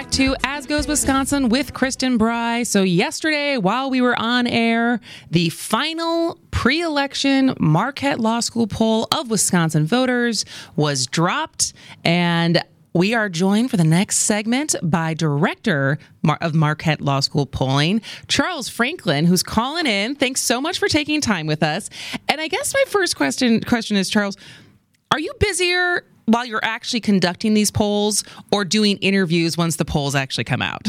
back to As Goes Wisconsin with Kristen Bry. So yesterday, while we were on air, the final pre-election Marquette Law School poll of Wisconsin voters was dropped, and we are joined for the next segment by Director of Marquette Law School Polling, Charles Franklin, who's calling in. Thanks so much for taking time with us. And I guess my first question is, Charles, are you busier while you're actually conducting these polls or doing interviews once the polls actually come out?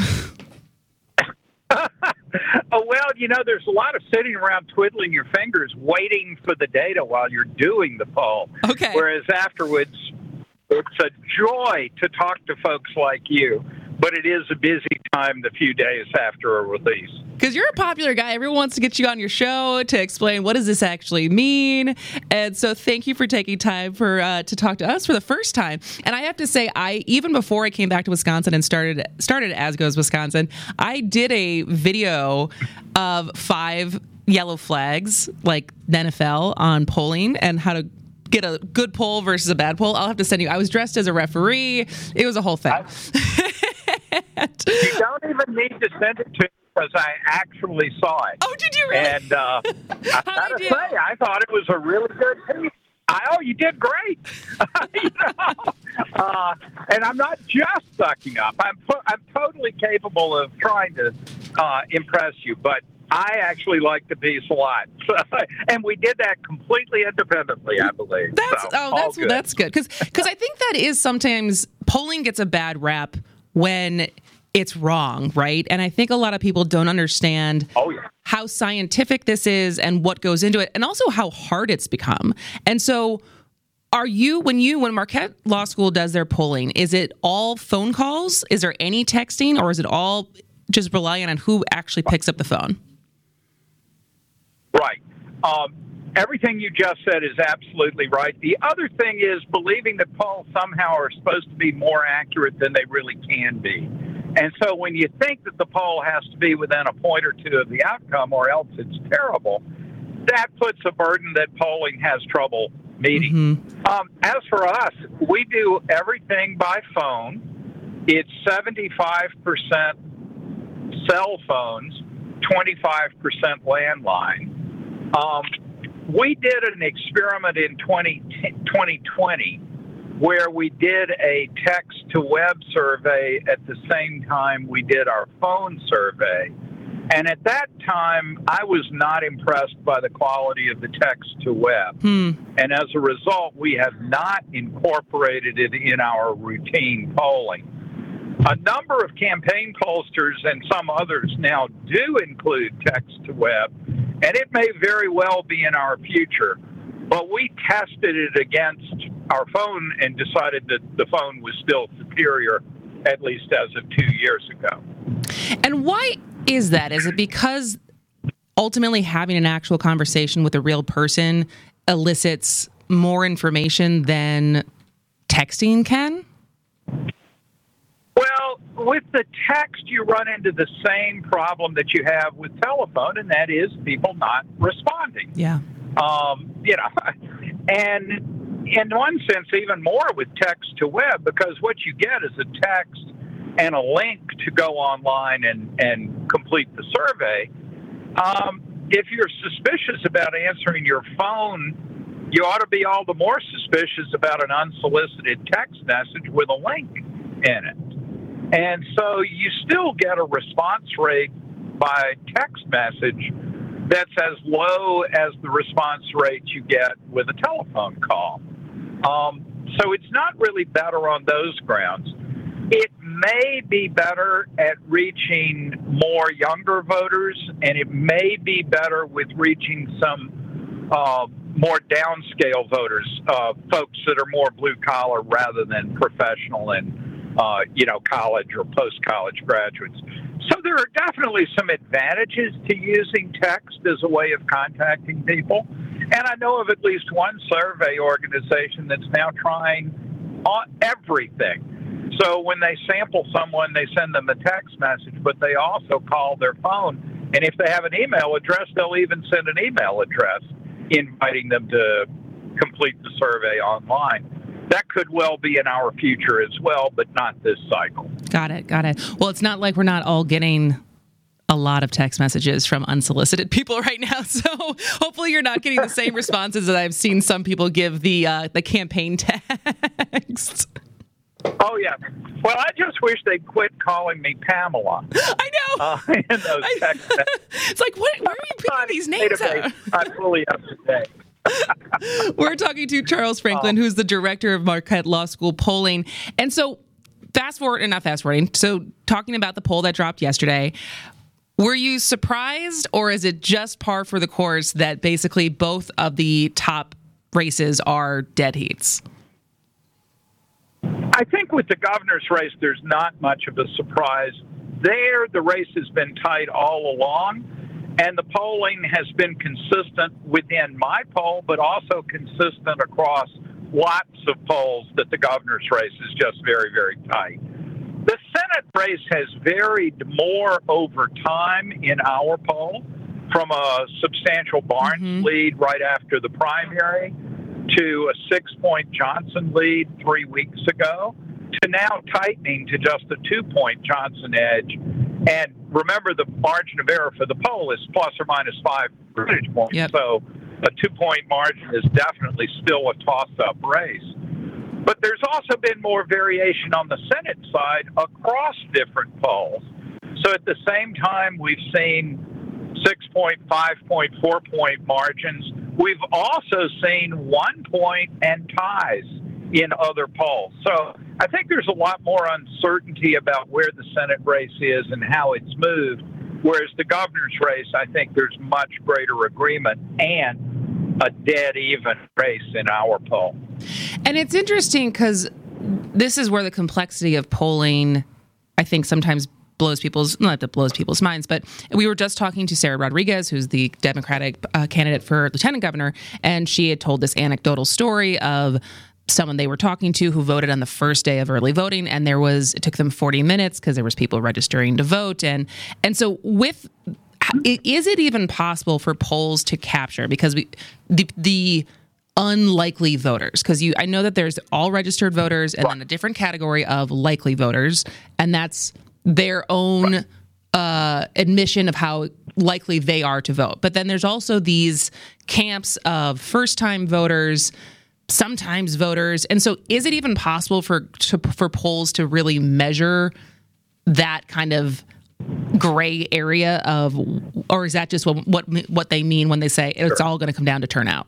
Oh, well, there's a lot of sitting around twiddling your fingers waiting for the data while you're doing the poll. Okay. Whereas afterwards, it's a joy to talk to folks like you, but it is a busy time the few days after a release. Because you're a popular guy. Everyone wants to get you on your show to explain what does this actually mean. And so thank you for taking time to talk to us for the first time. And I have to say, even before I came back to Wisconsin and started As Goes Wisconsin, I did a video of 5 yellow flags, like the NFL, on polling and how to get a good poll versus a bad poll. I'll have to send you. I was dressed as a referee. It was a whole thing. You don't even need to send it to me because I actually saw it. Oh, did you really? And I gotta say, I thought it was a really good piece. You did great. And I'm not just sucking up. I'm totally capable of trying to impress you, but I actually like the piece a lot. And we did that completely independently, I believe. That's good. Because I think that is sometimes polling gets a bad rap when it's wrong, right? And I think a lot of people don't understand how scientific this is and what goes into it, and also how hard it's become. And so when Marquette Law School does their polling, is it all phone calls? Is there any texting, or is it all just relying on who actually picks up the phone? Right. Everything you just said is absolutely right. The other thing is believing that polls somehow are supposed to be more accurate than they really can be. And so when you think that the poll has to be within a point or two of the outcome or else it's terrible, that puts a burden that polling has trouble meeting. Mm-hmm. As for us, we do everything by phone. It's 75% cell phones, 25% landline. We did an experiment in 2020 where we did a text-to-web survey at the same time we did our phone survey. And at that time, I was not impressed by the quality of the text-to-web. And as a result, we have not incorporated it in our routine polling. A number of campaign pollsters and some others now do include text-to-web, and it may very well be in our future. But we tested it against our phone and decided that the phone was still superior, at least as of 2 years ago. And why is that? Is it because ultimately having an actual conversation with a real person elicits more information than texting can? Well, with the text, you run into the same problem that you have with telephone, and that is people not responding. Yeah. And in one sense, even more with text to web, because what you get is a text and a link to go online and complete the survey. If you're suspicious about answering your phone, you ought to be all the more suspicious about an unsolicited text message with a link in it. And so you still get a response rate by text message that's as low as the response rate you get with a telephone call. So it's not really better on those grounds. It may be better at reaching more younger voters, and it may be better with reaching some more downscale voters, folks that are more blue-collar rather than professional and college or post-college graduates. So there are definitely some advantages to using text as a way of contacting people. And I know of at least one survey organization that's now trying everything. So when they sample someone, they send them a text message, but they also call their phone. And if they have an email address, they'll even send an email address inviting them to complete the survey online. that could well be in our future as well, but not this cycle. Got it. Well, it's not like we're not all getting a lot of text messages from unsolicited people right now. So hopefully you're not getting the same responses that I've seen some people give the campaign text. Oh, yeah. Well, I just wish they'd quit calling me Pamela. I know. In those text messages. It's like, where are you putting these names out? I'm fully up to date. We're talking to Charles Franklin, who's the director of Marquette Law School polling. And so so talking about the poll that dropped yesterday, were you surprised, or is it just par for the course that basically both of the top races are dead heats? I think with the governor's race, there's not much of a surprise. There, the race has been tight all along, and the polling has been consistent within my poll, but also consistent across lots of polls that the governor's race is just very, very tight. The Senate race has varied more over time in our poll, from a substantial Barnes lead right after the primary to a 6-point Johnson lead 3 weeks ago, to now tightening to just a 2-point Johnson edge. And remember, the margin of error for the poll is plus or minus 5 percentage points. Yep. So a 2-point margin is definitely still a toss-up race. But there's also been more variation on the Senate side across different polls. So at the same time, we've seen 6-point, 5-point, 4-point margins. We've also seen 1-point and ties in other polls. So I think there's a lot more uncertainty about where the Senate race is and how it's moved, whereas the governor's race, I think there's much greater agreement and a dead even race in our poll. And it's interesting because this is where the complexity of polling, I think, sometimes blows people's minds. But we were just talking to Sarah Rodriguez, who's the Democratic candidate for lieutenant governor, and she had told this anecdotal story of someone they were talking to who voted on the first day of early voting, and it took them 40 minutes because there was people registering to vote. And so is it even possible for polls to capture, because the unlikely voters, because I know that there's all registered voters and then a different category of likely voters, and that's their own admission of how likely they are to vote. But then there's also these camps of first-time voters, sometimes voters. And so is it even possible for polls to really measure that kind of gray area of, or is that just what they mean when they say it's all going to come down to turnout?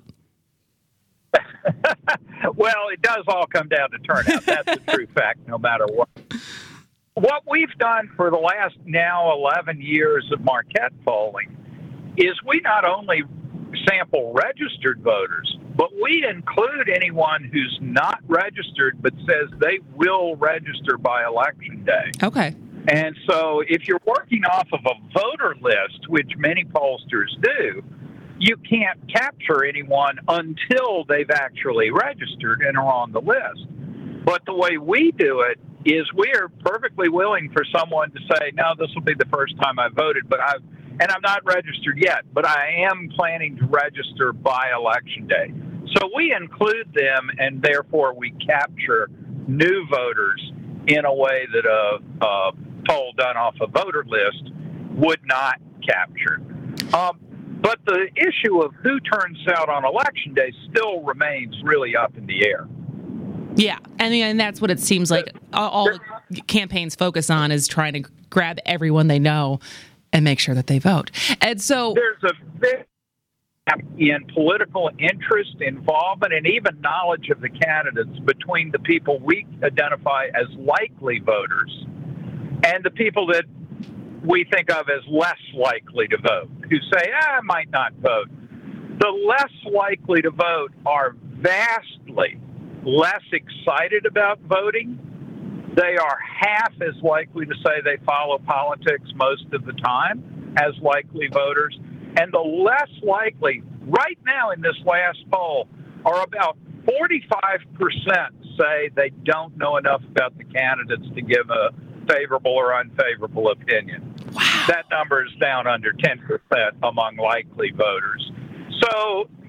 Well, it does all come down to turnout. That's a true fact, no matter what. What we've done for the last now 11 years of Marquette polling is we not only sample registered voters, but we include anyone who's not registered but says they will register by Election Day. Okay. And so if you're working off of a voter list, which many pollsters do, you can't capture anyone until they've actually registered and are on the list. But the way we do it is we're perfectly willing for someone to say, no, this will be the first time I voted, and I'm not registered yet, but I am planning to register by Election Day. So we include them, and therefore we capture new voters in a way that a poll done off a voter list would not capture. But the issue of who turns out on Election Day still remains really up in the air. Yeah, and that's what it seems like all the campaigns focus on, is trying to grab everyone they know and make sure that they vote. And so there's a big gap in political interest, involvement, and even knowledge of the candidates between the people we identify as likely voters and the people that we think of as less likely to vote, who say, I might not vote. The less likely to vote are vastly less excited about voting. They are half as likely to say they follow politics most of the time as likely voters. And the less likely, right now in this last poll, are about 45% say they don't know enough about the candidates to give a favorable or unfavorable opinion. Wow. That number is down under 10% among likely voters. So,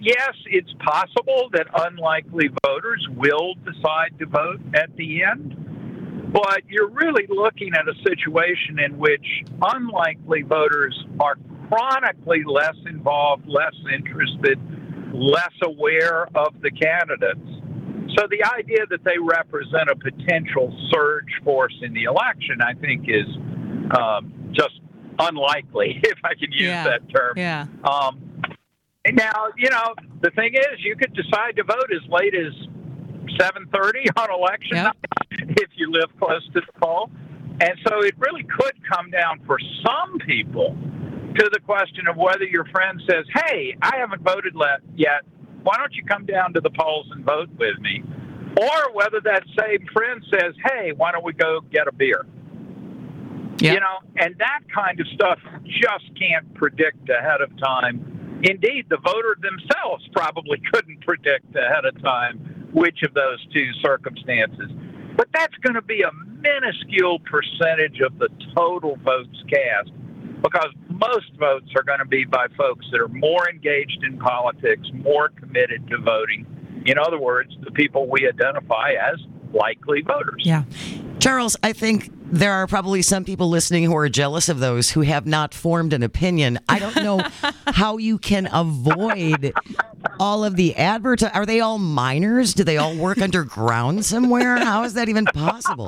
yes, it's possible that unlikely voters will decide to vote at the end. But you're really looking at a situation in which unlikely voters are chronically less involved, less interested, less aware of the candidates. So the idea that they represent a potential surge force in the election, I think, is just unlikely, if I can use that term. Yeah. Now, the thing is, you could decide to vote as late as 7:30 on election night if you live close to the poll. And so it really could come down for some people to the question of whether your friend says, hey, I haven't voted yet. Why don't you come down to the polls and vote with me? Or whether that same friend says, hey, why don't we go get a beer? Yep. And that kind of stuff just can't predict ahead of time. Indeed, the voter themselves probably couldn't predict ahead of time which of those two circumstances. But that's going to be a minuscule percentage of the total votes cast, because most votes are going to be by folks that are more engaged in politics, more committed to voting. In other words, the people we identify as likely voters. Yeah. Charles, I think there are probably some people listening who are jealous of those who have not formed an opinion. I don't know how you can avoid all of the Are they all minors? Do they all work underground somewhere? How is that even possible?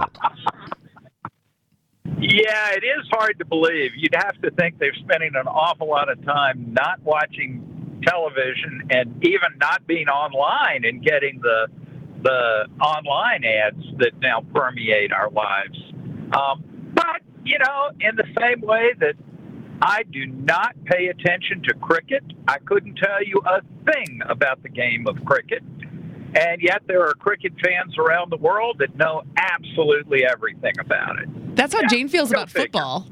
Yeah, it is hard to believe. You'd have to think they're spending an awful lot of time not watching television and even not being online and getting the online ads that now permeate our lives. But, in the same way that I do not pay attention to cricket, I couldn't tell you a thing about the game of cricket. And yet there are cricket fans around the world that know absolutely everything about it. That's how Jane feels about football.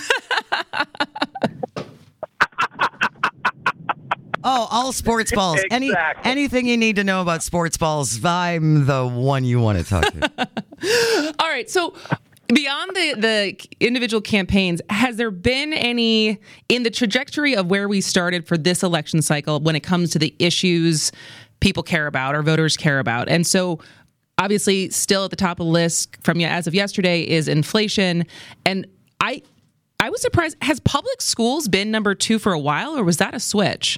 Oh, all sports balls. Exactly. Anything you need to know about sports balls, I'm the one you want to talk to. All right, so beyond the individual campaigns, has there been any, in the trajectory of where we started for this election cycle, when it comes to the issues people care about or voters care about? And so obviously still at the top of the list from as of yesterday is inflation. And I was surprised. Has public schools been number 2 for a while, or was that a switch?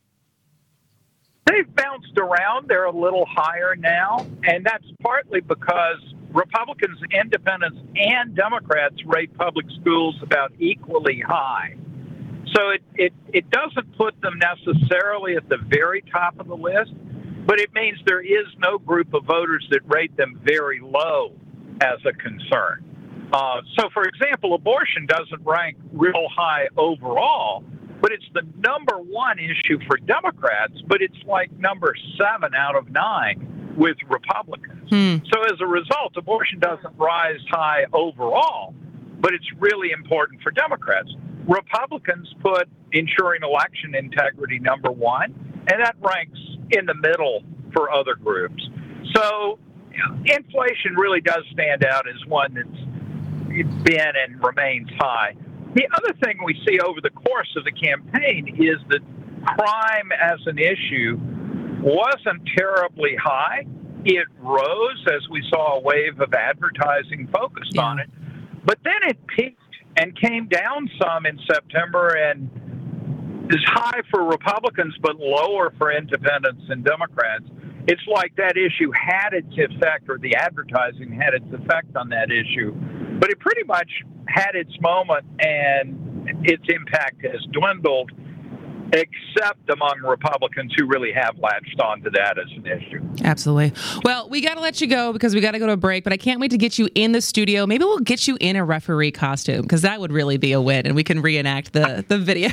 They've bounced around. They're a little higher now, and that's partly because Republicans, independents, and Democrats rate public schools about equally high. So it doesn't put them necessarily at the very top of the list, but it means there is no group of voters that rate them very low as a concern. So, for example, abortion doesn't rank real high overall, but it's the number 1 issue for Democrats, but it's like number 7 out of 9 with Republicans. So as a result, abortion doesn't rise high overall, but it's really important for Democrats. Republicans put ensuring election integrity number 1, and that ranks in the middle for other groups. So inflation really does stand out as one that's been and remains high. The other thing we see over the course of the campaign is that crime as an issue wasn't terribly high. It rose as we saw a wave of advertising focused on it. But then it peaked and came down some in September and is high for Republicans but lower for independents and Democrats. It's like that issue had its effect, or the advertising had its effect on that issue. But it pretty much had its moment, and its impact has dwindled, except among Republicans who really have latched onto that as an issue. Absolutely. Well, we got to let you go because we got to go to a break, but I can't wait to get you in the studio. Maybe we'll get you in a referee costume, because that would really be a win, and we can reenact the video.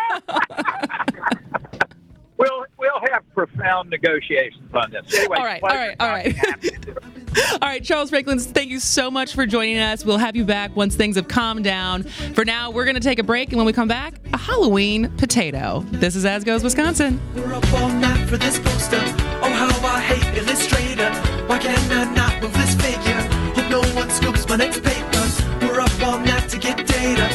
We'll have profound negotiations on this. Anyway, all right. All right, Charles Franklin, thank you so much for joining us. We'll have you back once things have calmed down. For now, we're going to take a break, and when we come back, a Halloween potato. This is As Goes Wisconsin. We're up all night for this poster. Oh, how I hate Illustrator. Why can I not move this figure? Hope no one scoops my next paper. We're up all night to get data.